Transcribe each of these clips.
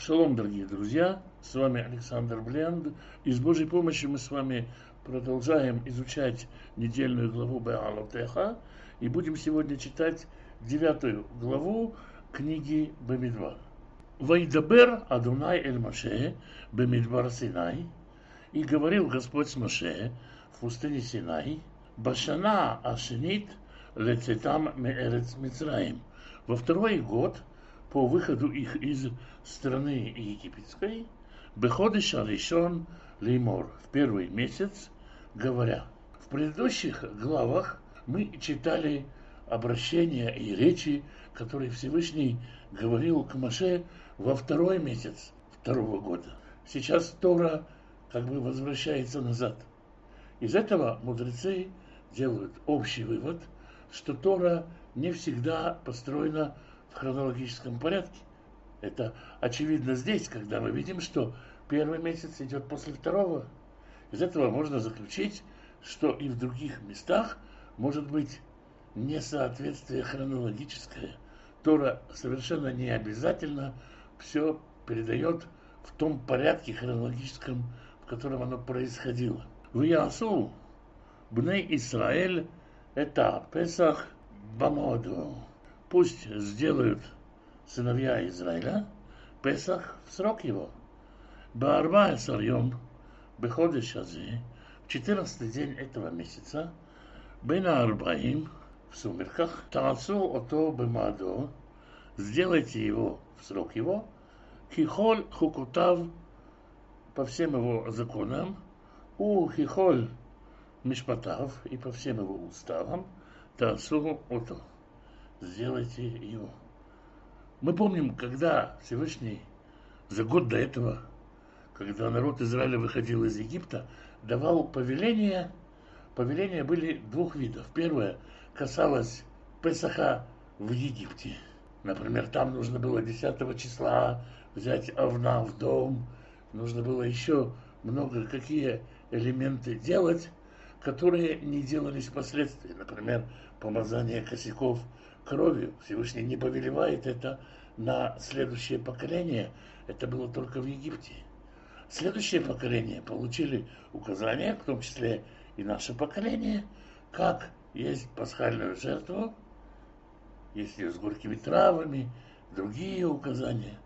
Шалом, дорогие друзья, с вами Александр Бленд, и с Божьей помощью мы с вами продолжаем изучать недельную главу Беалотеха, и будем сегодня читать 9 главу книги Бамидбар. «Вайдабер Адунай эль Моше Бамидбар Синай, и говорил Господь с Моше в пустыне Синай, Башана Ашенит лецетам меэрец Мицраим, во второй год по выходу их из страны египетской, Беходеш Аришон Леймор, в первый месяц, говоря». В предыдущих главах мы читали обращения и речи, которые Всевышний говорил к Моше во второй месяц второго года. Сейчас Тора как бы возвращается назад. Из этого мудрецы делают общий вывод, что Тора не всегда построена в хронологическом порядке. Это очевидно здесь, когда мы видим, что первый месяц идет после второго. Из этого можно заключить, что и в других местах может быть несоответствие хронологическое. Тора совершенно не обязательно все передает в том порядке хронологическом, в котором оно происходило. В Ясу Бней Исраэль это Песах Бамоду. Пусть сделают сыновья Израиля Песах в срок его. Баарба Эсарьем Беходеш Ази, в 14-й день этого месяца, Бена Арбаим, в сумерках, Таацу Ото Бемадо, сделайте его в срок его, Хихоль Хукутав, по всем его законам, У Хихоль Мишпатав, и по всем его уставам, Таацу Ото, сделайте его. Мы помним, когда Всевышний за год до этого, когда народ Израиля выходил из Египта, давал повеления. Повеления были двух видов. Первое касалось Песаха в Египте. Например, там нужно было 10 числа взять овна в дом. Нужно было еще много какие элементы делать, которые не делались впоследствии. Например, помазание косяков кровью. Всевышний не повелевает это на следующее поколение. Это было только в Египте. Следующее поколение получили указания, в том числе и наше поколение, как есть пасхальную жертву, есть ее с горькими травами, другие указания.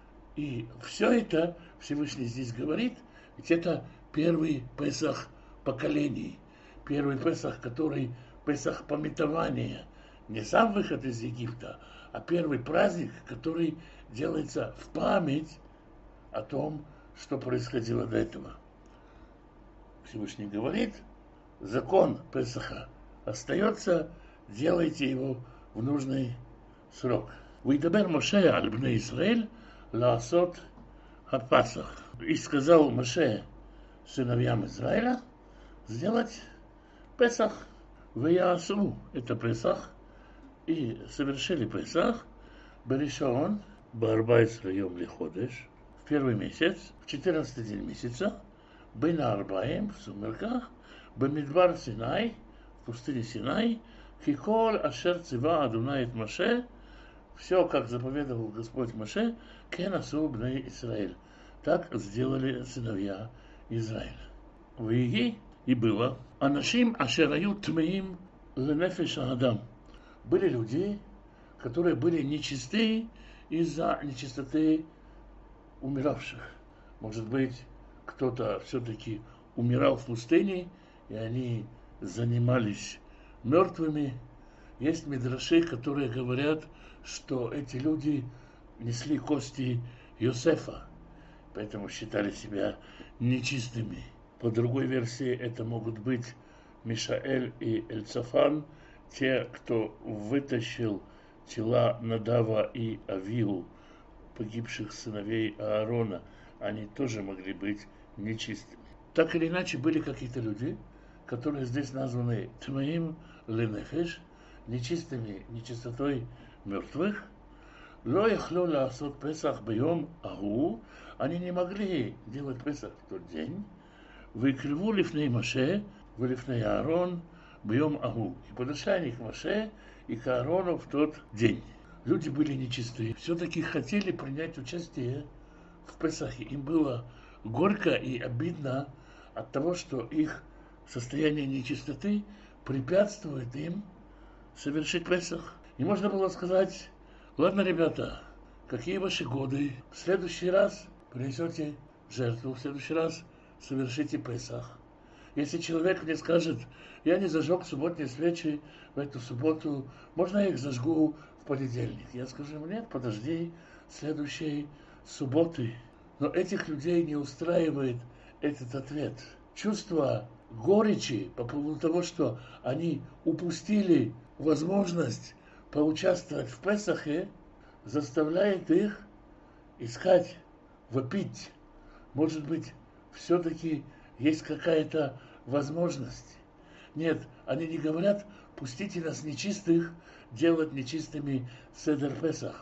И все это Всевышний здесь говорит, ведь это первый Песах поколений, первый Песах, который Песах памятования, не сам выход из Египта, а первый праздник, который делается в память о том, что происходило до этого. Всевышний говорит, закон Песаха остается, делайте его в нужный срок. «Вайдабер Моше аль бней Исраэль лаасот хапасах». И сказал Моше сыновьям Израиля сделать Песах. Ваяасу, это Песах, и совершили Песах Беришаон Баарбаэсра йом лиходеш, в первый месяц, в 14-й день месяца, Бена Арбаим, в сумерках, Бамидбар Синай, в пустыне Синай, Хиколь Ашер Цива Адунай эт Моше, все, как заповедовал Господь Моше, Кен асу бней Исраэль. Так сделали сыновья Израиля. Виги, и было, Анашим Ашераю Тмеим Ленефеш Адам. Были люди, которые были нечисты из-за нечистоты умиравших. Может быть, кто-то все-таки умирал в пустыне, и они занимались мертвыми. Есть мидраши, которые говорят, что эти люди несли кости Йосефа, поэтому считали себя нечистыми. По другой версии, это могут быть Мишаэль и Эльцафан, те, кто вытащил тела Надава и Авиу, погибших сыновей Аарона, они тоже могли быть нечистыми. Так или иначе, были какие-то люди, которые здесь названы Тмаим Ленефеш, нечистыми, нечистотой мертвых. Ло яхло лаасот Песах бьем агу, они не могли делать Песах в тот день. Выкриву лифней Моше, вылифней Аарон бьем агу. И подошли они к Моше и к Аарону в тот день. Люди были нечистые, все-таки хотели принять участие в Песахе. Им было горько и обидно от того, что их состояние нечистоты препятствует им совершить Песах. И можно было сказать: ладно, ребята, какие ваши годы? В следующий раз принесете жертву, в следующий раз совершите Песах. Если человек мне скажет: я не зажег субботние свечи в эту субботу, можно я их зажгу в понедельник? Я скажу ему: нет, подожди следующей субботы. Но этих людей не устраивает этот ответ. Чувство горечи по поводу того, что они упустили возможность поучаствовать в Песахе, заставляет их искать, вопить. Может быть, все-таки есть какая-то возможность. Нет, они не говорят: пустите нас нечистых делать нечистыми Седер Песах.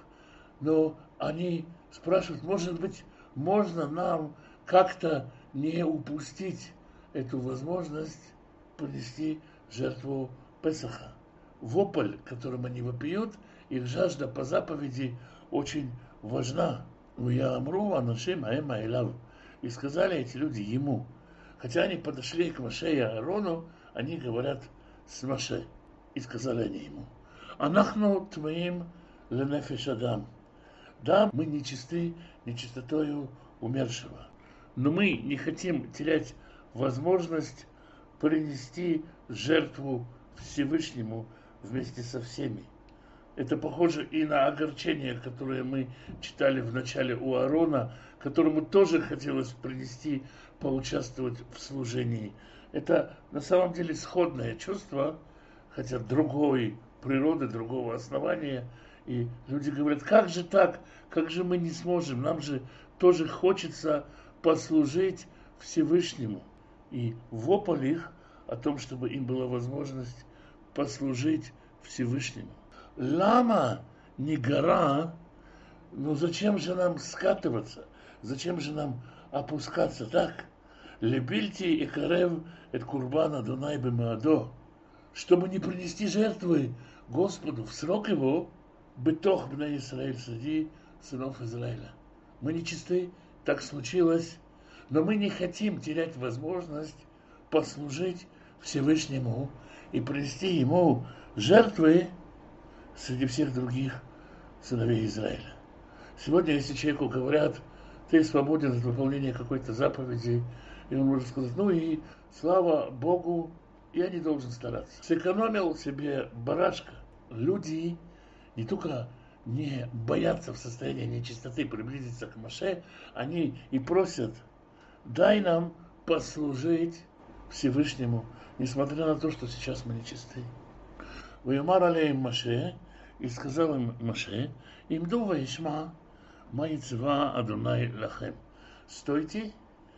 Но они спрашивают: может быть, можно нам как-то не упустить эту возможность принести жертву Песаха. Вопль, которым они вопиют, их жажда по заповеди очень важна. Уяамру анашим аэма элав. И сказали эти люди ему. Хотя они подошли к Моше и Аарону, они говорят с Моше. И сказали они ему: Анахну твоим ленефеш адам. Да, мы нечисты нечистотою умершего. Но мы не хотим терять возможность принести жертву Всевышнему вместе со всеми. Это похоже и на огорчение, которое мы читали в начале у Аарона, которому тоже хотелось принести, поучаствовать в служении. Это на самом деле сходное чувство, хотя другой природы, другого основания. И люди говорят: как же так? Как же мы не сможем? Нам же тоже хочется послужить Всевышнему. И вопль их о том, чтобы им была возможность послужить Всевышнему. Лама не гора, но зачем же нам скатываться? Зачем же нам опускаться так? Лебильти и карев эт курбана Дунай бемаадо, чтобы не принести жертвы Господу в срок его, бетох бней Исраэль среди сынов Израиля. Мы нечисты, так случилось, но мы не хотим терять возможность послужить Всевышнему и принести ему жертвы среди всех других сыновей Израиля. Сегодня, если человеку говорят: ты свободен от выполнения какой-то заповеди, и он может сказать: ну и слава Богу, я не должен стараться. Сэкономил себе барашка. Люди не только не боятся в состоянии нечистоты приблизиться к Моше, они и просят: дай нам послужить Всевышнему, несмотря на то, что сейчас мы нечисты. Ваимар алеем Моше, и сказал им Моше: имду ваишма маицва Адонай лахем. Стойте,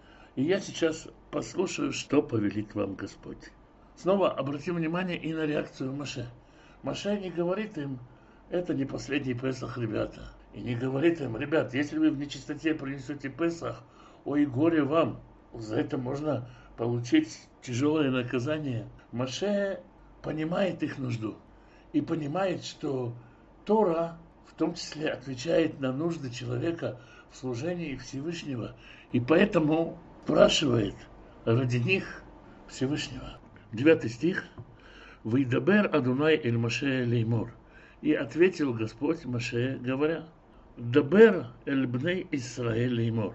и я сейчас послушаю, что повелит вам Господь. Снова обратим внимание и на реакцию Моше. Моше не говорит им: это не последний Песах, ребята. И не говорит им: ребят, если вы в нечистоте принесете Песах, ой, горе вам, за это можно получить тяжелое наказание. Моше понимает их нужду и понимает, что Тора в том числе отвечает на нужды человека в служении Всевышнего, и поэтому спрашивает ради них Всевышнего. 9 стих. «Вейдабер Адунай эль Моше леймор». И ответил Господь Моше, говоря: «Дабер эль бней Исраэль леймор».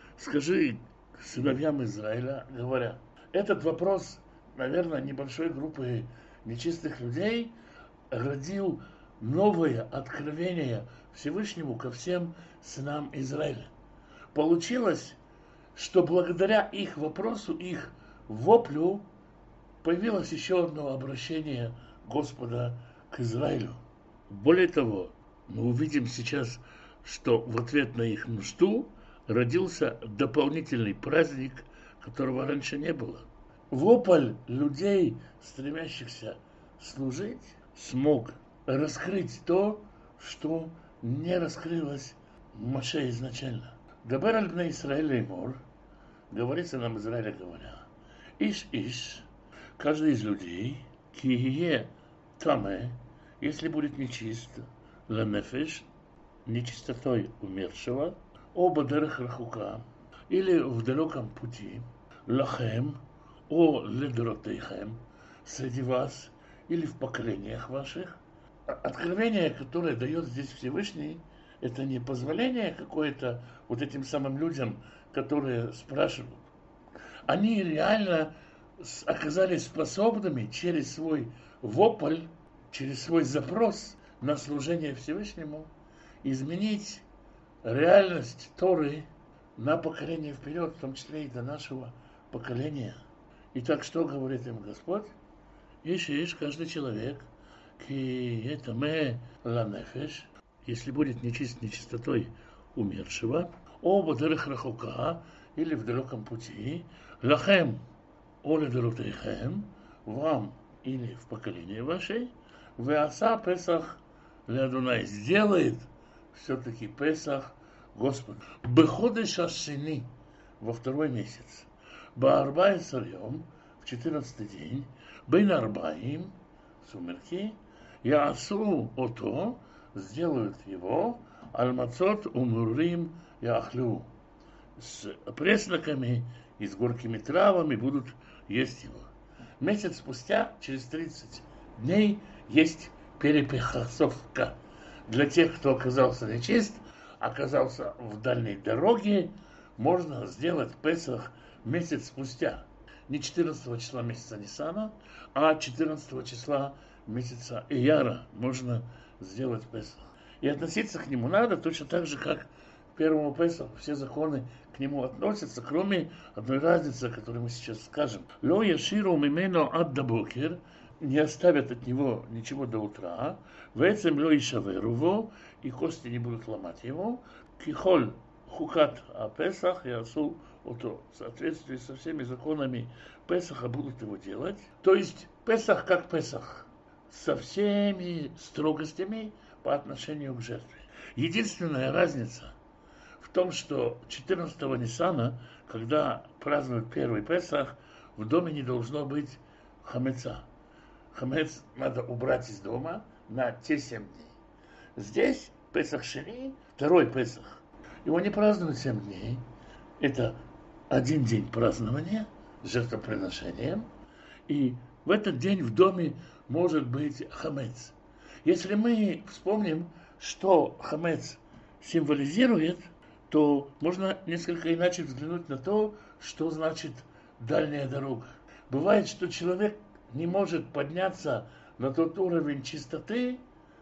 Скажи сыновьям Израиля, говоря. Этот вопрос, наверное, небольшой группы нечистых людей родил новое откровение Всевышнему ко всем сынам Израиля. Получилось, что благодаря их вопросу, их воплю, появилось еще одно обращение Господа к Израилю. Более того, мы увидим сейчас, что в ответ на их нужду родился дополнительный праздник, которого раньше не было. Вопль людей, стремящихся служить, смог раскрыть то, что не раскрылось Моше изначально. Дабер аль бней Исраэль леймор, говорится нам Израиля говоря: иш, каждый из людей, кие таме, если будет нечист, ленефеш, нечистотой умершего, оба дерех рахука, или в далеком пути, лахем, о ледоротейхем, среди вас, или в поколениях ваших. Откровение, которое дает здесь Всевышний, это не позволение какое-то вот этим самым людям, которые спрашивают. Они реально оказались способными через свой вопль, через свой запрос на служение Всевышнему изменить реальность Торы на поколение вперед, в том числе и до нашего поколения. Итак, что говорит им Господь? Ишь, каждый человек, ки это ме ланефеш, если будет нечист нечистотой умершего, оба дерех рахука, или в далеком пути, лахем, оле дерутейхем, вам или в поколении вашей, веаса Песах леадунай, сделает все-таки Песах Господу. Беходеш ашини, во второй месяц, баарбай сарьем, в 14-й день, бейн арбаим, сумерки, яасу ото, сделают его, альмацот умурим яхлю, с пресноками и с горькими травами будут есть его. Месяц спустя, через 30 дней, есть перепехасовка. Для тех, кто оказался нечист, оказался в дальней дороге, можно сделать Песах месяц спустя. Не 14 числа месяца Нисана, а 14 числа месяца Ияра можно сделать Песах. И относиться к нему надо точно так же, как к первому Песаху. Все законы к нему относятся, кроме одной разницы, о которой мы сейчас скажем. Ло яширу мимено ад дабокер, не оставят от него ничего до утра. Вецем ло ишаверуво, и кости не будут ломать его. Кихоль хукат а Песах ясу ото. В соответствии со всеми законами Песаха будут его делать. То есть Песах как Песах, со всеми строгостями по отношению к жертве. Единственная разница в том, что 14-го Нисана, когда празднуют первый Песах, в доме не должно быть хамеца. Хамец надо убрать из дома на те 7 дней. Здесь Песах Шини, второй Песах, его не празднуют 7 дней. Это один день празднования с жертвоприношением. И в этот день в доме может быть хамец. Если мы вспомним, что хамец символизирует, то можно несколько иначе взглянуть на то, что значит дальняя дорога. Бывает, что человек не может подняться на тот уровень чистоты,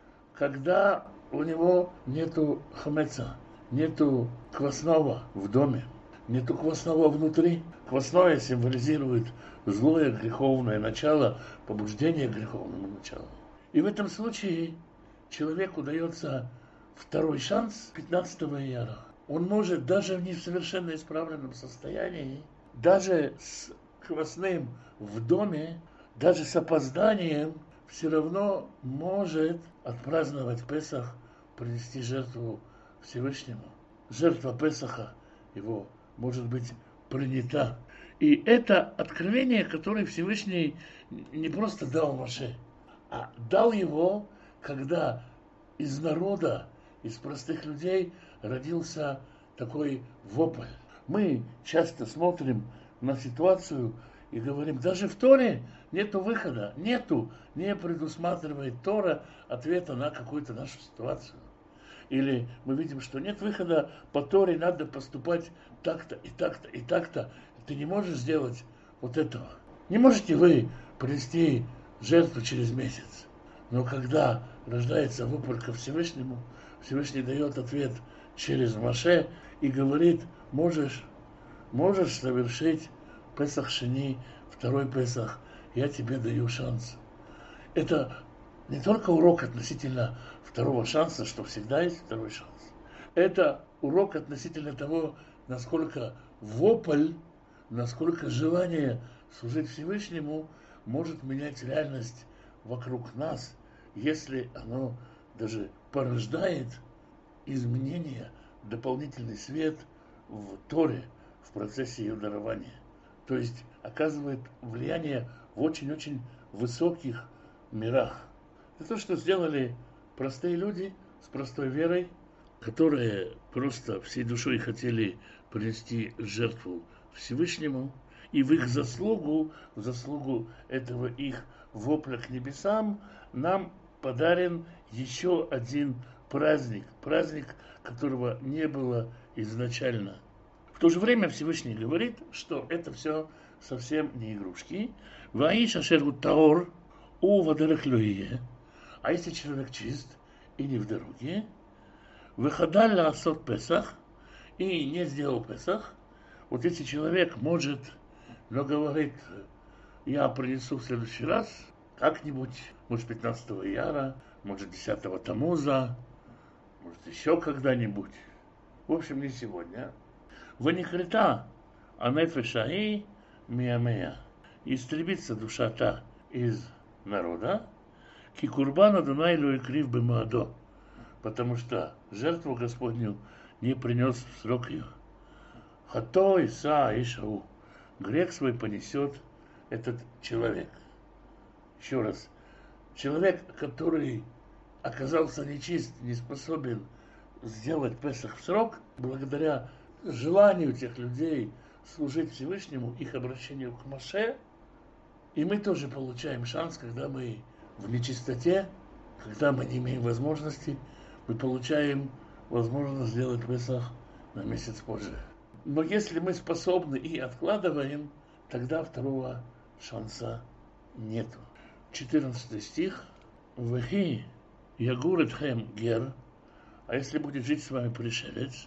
когда у него нету хамеца, нету квасного в доме, нету квасного внутри. Квасное символизирует злое греховное начало, побуждение к греховному началу. И в этом случае человеку дается второй шанс 15-го ияра. Он может даже в несовершенно исправленном состоянии, даже с квасным в доме, даже с опозданием, все равно может отпраздновать Песах, принести жертву Всевышнему. Жертва Песаха его может быть принята. И это откровение, которое Всевышний не просто дал Моше, а дал его, когда из народа, из простых людей родился такой вопль. Мы часто смотрим на ситуацию и говорим, даже в Торе нету выхода, не предусматривает Тора ответа на какую-то нашу ситуацию. Или мы видим, что нет выхода, по Торе надо поступать так-то и так-то и так-то. Ты не можешь сделать вот этого. Не можете вы принести жертву через месяц. Но когда рождается вопль ко Всевышнему, Всевышний дает ответ через Моше и говорит, можешь совершить Песах Шини, второй Песах, я тебе даю шанс. Это не только урок относительно второго шанса, что всегда есть второй шанс. Это урок относительно того, насколько вопль, насколько желание служить Всевышнему может менять реальность вокруг нас, если оно даже порождает изменения, дополнительный свет в Торе, в процессе ее дарования. То есть оказывает влияние в очень-очень высоких мирах. Это то, что сделали простые люди с простой верой, которые просто всей душой хотели принести жертву Всевышнему, и в заслугу этого их вопля к небесам, нам подарен еще один праздник, праздник, которого не было изначально. В то же время Всевышний говорит, что это все совсем не игрушки. Ваиш ашеру таор у вадерах лоие. А если человек чист и не в дороге, выхода лаасот Песах и не сделал Песах, вот если человек может, но говорит, я принесу в следующий раз, как-нибудь, может 15 Яра, может 10 Тамуза, может еще когда-нибудь. В общем, не сегодня. Ваникрита анефешаи миамея. Истребится душа та из народа, кикурбан Адонай лоикрив бемаадо, потому что жертву Господню не принес в срок ее. Хато Иса Ишау. Грех свой понесет этот человек. Еще раз. Человек, который оказался нечист, не способен сделать Песах в срок, благодаря желанию тех людей служить Всевышнему, их обращению к Моше, и мы тоже получаем шанс, когда мы в нечистоте, когда мы не имеем возможности, мы получаем возможность сделать Песах на месяц позже. Но если мы способны и откладываем, тогда второго шанса нету. 14 стих. Вехи ягур этхем гер. А если будет жить с вами пришелец,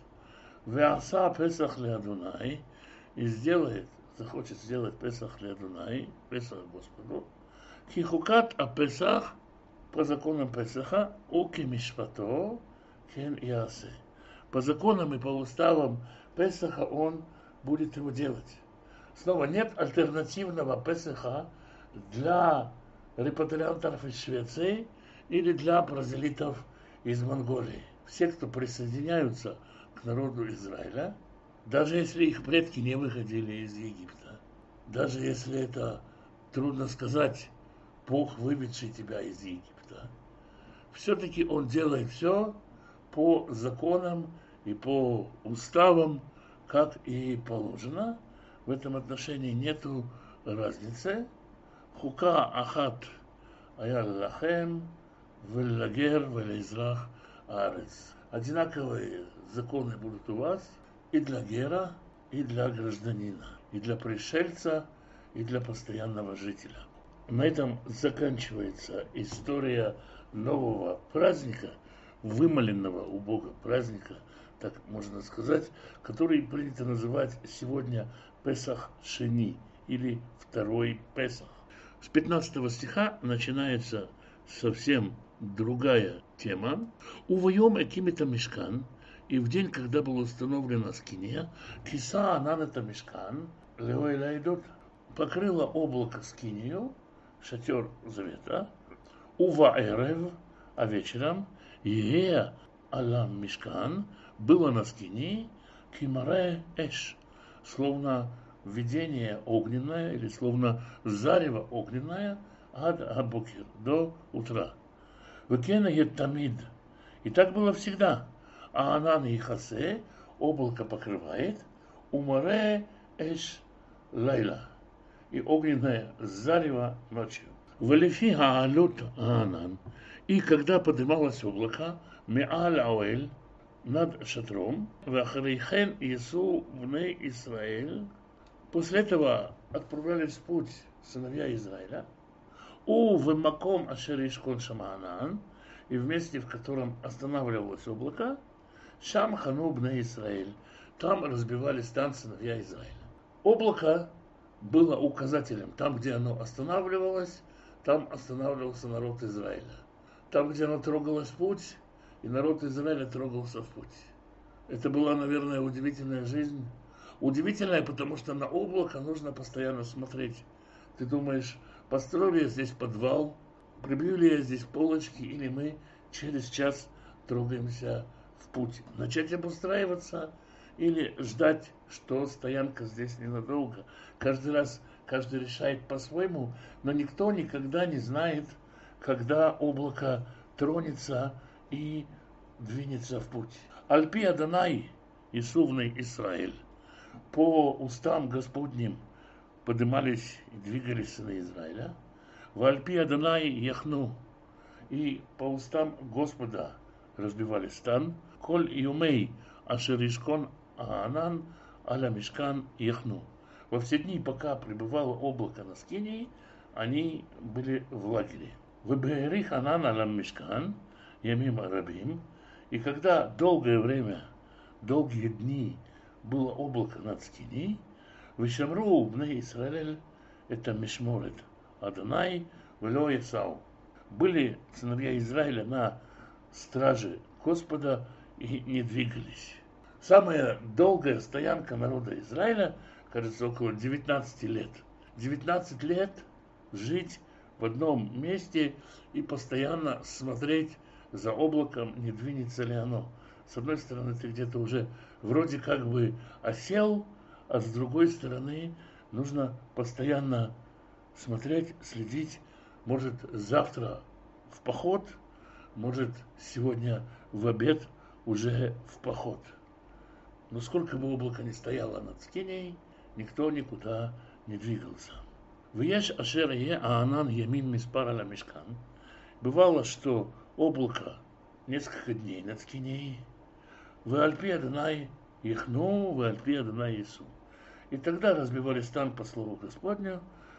веаса Песах ле Адунай, и захочет сделать Песах ле Адунай, Песах Господу, кихукат а Песах, по законам Песаха, уки мишпато, кен ясе. По законам и по уставам Песаха он будет его делать. Снова нет альтернативного Песаха для репатриантов из Швеции или для прозелитов из Монголии. Все, кто присоединяются к народу Израиля, даже если их предки не выходили из Египта, даже если это трудно сказать, Бог, выведший тебя из Египта, все-таки он делает все по законам и по уставам, как и положено. В этом отношении нету разницы. Хука ахат ая лахем веллагер велизрах арец. Одинаковые законы будут у вас и для гера, и для гражданина, и для пришельца, и для постоянного жителя. На этом заканчивается история нового праздника, вымоленного у Бога праздника, так можно сказать, который принято называть сегодня Песах Шени, или второй Песах. С 15 стиха начинается совсем другая тема. Увоем экимита мишкан, и в день, когда была установлена скиния, киса ананета мишкан, леойла идут, покрыло облако скинию, шатер завета, ува эрев, а вечером, ея алам мишкан, было на скинии, кимаре эш, словно видение огненное, или словно зарево огненное, ад абукир, до утра. Векена тамид, и так было всегда. А анан и хасе, облако покрывает, умаре эш лайла, и огненное зарево ночью. Валифи хаалут анан, и когда поднималось облако, меаль ауэль, над шатром, вахарейхен Иису вне Израиль, после этого отправлялись в путь сыновья Израиля, у вемаком ашеришкон шамаанан, и в месте, в котором останавливалось облако, шам хану бне Израиль, там разбивались там сыновья Израиля. Облако было указателем, там, где оно останавливалось, там останавливался народ Израиля. Там, где оно трогалось в путь, и народ Израиля трогался в путь. Это была, наверное, удивительная жизнь. Удивительная, потому что на облако нужно постоянно смотреть. Ты думаешь, построю ли я здесь подвал, прибью ли я здесь полочки, или мы через час трогаемся в путь. Начать обустраиваться или ждать, что стоянка здесь ненадолго. Каждый раз каждый решает по-своему, но никто никогда не знает, когда облако тронется и двинется в путь. Альпи Адонай Исувный Израиль. По устам Господним поднимались и двигались сыны Израиля. В Альпи Адонай Яхну. И по устам Господа разбивали стан. Коль Юмей Ашеришкон Аанан Аля Мишкан Яхну. Во все дни, пока пребывало облако на Скинии, они были в лагере. Выбери Ханан Алам Мишкан, Ямим Рабим. И когда долгое время, долгие дни было облако над Скинией, Вишамру бней Исраэль, это Мишморет Адонай, Вело Исау. Были сыновья Израиля на страже Господа и не двигались. Самая долгая стоянка народа Израиля, кажется, около 19 лет. 19 лет жить в одном месте и постоянно смотреть за облаком, не двинется ли оно. С одной стороны, ты где-то уже вроде как бы осел, а с другой стороны, нужно постоянно смотреть, следить. Может, завтра в поход, может, сегодня в обед уже в поход. Но сколько бы облако ни стояло над Скинией, никто никуда не двигался. Веш ашер е аанан ямин миспар аля мишкан. Бывало, что облако несколько дней над Скинией. В Альпи Адонай Яхну, в Альпи Адонай Ису. И тогда разбивали стан по слову Господню,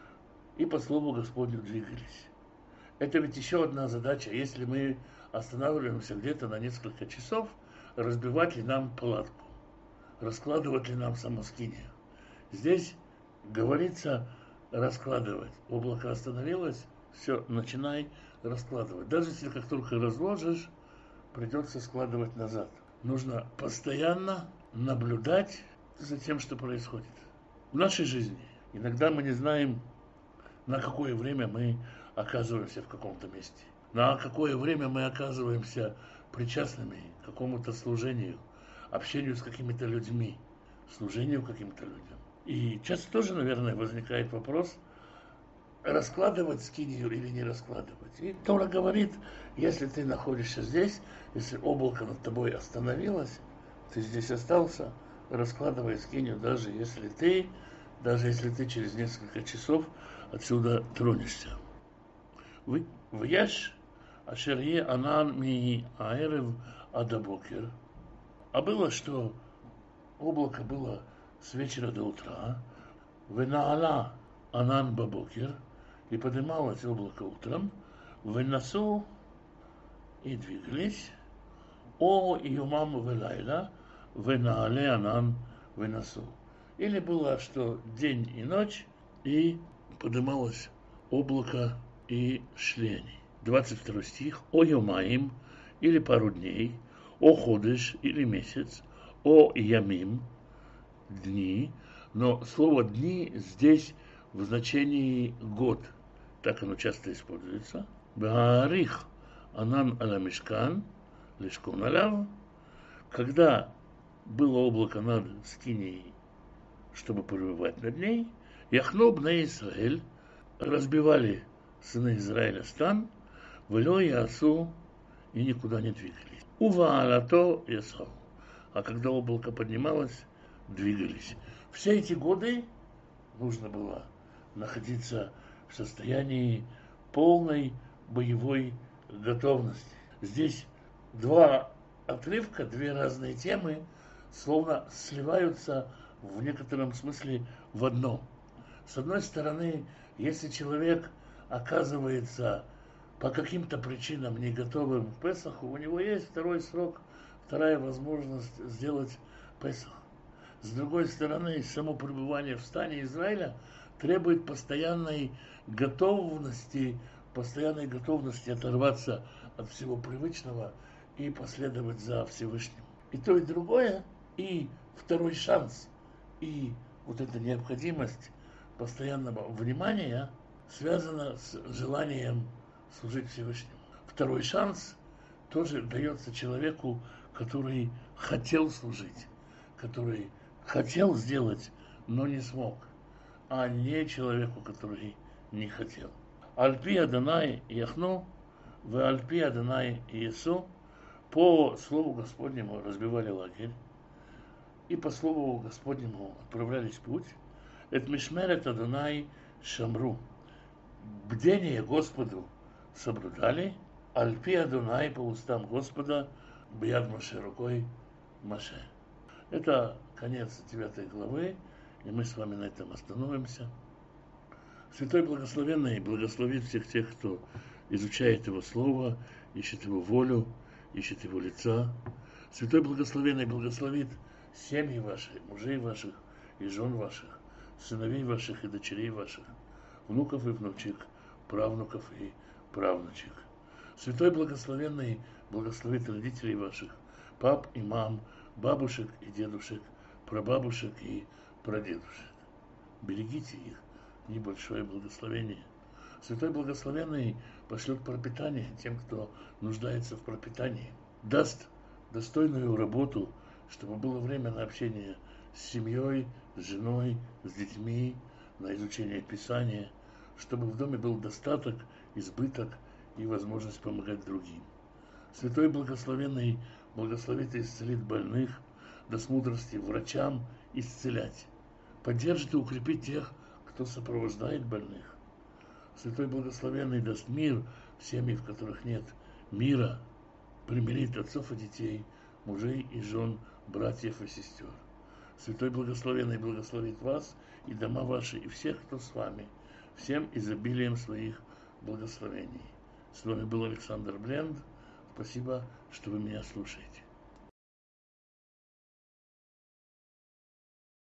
и по слову Господню двигались. Это ведь еще одна задача. Если мы останавливаемся где-то на несколько часов, разбивать ли нам палатку, раскладывать ли нам самоскинию. Здесь говорится раскладывать. Облако остановилось, все, начинай раскладывать. Даже если как только разложишь, придется складывать назад. Нужно постоянно наблюдать за тем, что происходит. В нашей жизни иногда мы не знаем, на какое время мы оказываемся в каком-то месте. На какое время мы оказываемся причастными к какому-то служению, общению с какими-то людьми, служению каким-то людям. И часто тоже, наверное, возникает вопрос, раскладывать скинию или не раскладывать. И Тора говорит, если ты находишься здесь, если облако над тобой остановилось, ты здесь остался, раскладывай скинию, даже если ты через несколько часов отсюда тронешься. Вяш ашерье анан ми аэрев адабокер. А было, что облако было с вечера до утра. Венаала анан бабокер. И поднималось облако утром. Венасу и двигались. О юмам велайла. Венаале анан венасу. Или было, что день и ночь, и поднималось облако, и шли они. 22 стих. О юмаим, или пару дней. О ходыш, или месяц. О ямим, дни. Но слово дни здесь в значении год. Так оно часто используется. Баарих анан аля мишкан, лишкун аляв. Когда было облако над Скинией, чтобы пребывать над ней, Яхну бней Исраэль, разбивали сыны Израиля стан, вело ясу, и никуда не двигались. Уваалато ясау. А когда облако поднималось, двигались. Все эти годы нужно было находиться в состоянии полной боевой готовности. Здесь два отрывка, две разные темы, словно сливаются в некотором смысле в одно. С одной стороны, если человек оказывается по каким-то причинам не готовым к Песаху, у него есть второй срок, вторая возможность сделать Песах. С другой стороны, само пребывание в стане Израиля требует постоянной готовности оторваться от всего привычного и последовать за Всевышним. И то, и другое, и второй шанс, и вот эта необходимость постоянного внимания связана с желанием служить Всевышнему. Второй шанс тоже дается человеку, который хотел служить, который хотел сделать, но не смог, а не человеку, который не хотел. Альпи Адонай Яхну, в Альпи Адонай Иесу, по слову Господнему разбивали лагерь, и по слову Господнему отправлялись в путь. Это Мишмерет Адонай Шамру. Бдение Господу соблюдали, Альпи Адонай по устам Господа, Бьяд Маше рукой Маше. Это конец 9 главы, и мы с вами на этом остановимся. Святой Благословенный благословит всех тех, кто изучает Его Слово, ищет Его волю, ищет Его лица. Святой Благословенный благословит семьи ваши, мужей ваших и жен ваших, сыновей ваших и дочерей ваших, внуков и внучек, правнуков и правнучек. Святой Благословенный благословит родителей ваших, пап и мам, бабушек и дедушек, прабабушек и прадедушек. Берегите их, небольшое благословение. Святой Благословенный пошлет пропитание тем, кто нуждается в пропитании. Даст достойную работу, чтобы было время на общение с семьей, с женой, с детьми, на изучение Писания, чтобы в доме был достаток, избыток и возможность помогать другим. Святой Благословенный благословит и исцелит больных, даст мудрости врачам исцелять, поддержит и укрепит тех, кто сопровождает больных. Святой Благословенный даст мир в семьи, в которых нет мира, примирит отцов и детей, мужей и жен, братьев и сестер. Святой Благословенный благословит вас и дома ваши, и всех, кто с вами, всем изобилием своих благословений. С вами был Александр Бленд. Спасибо, что вы меня слушаете.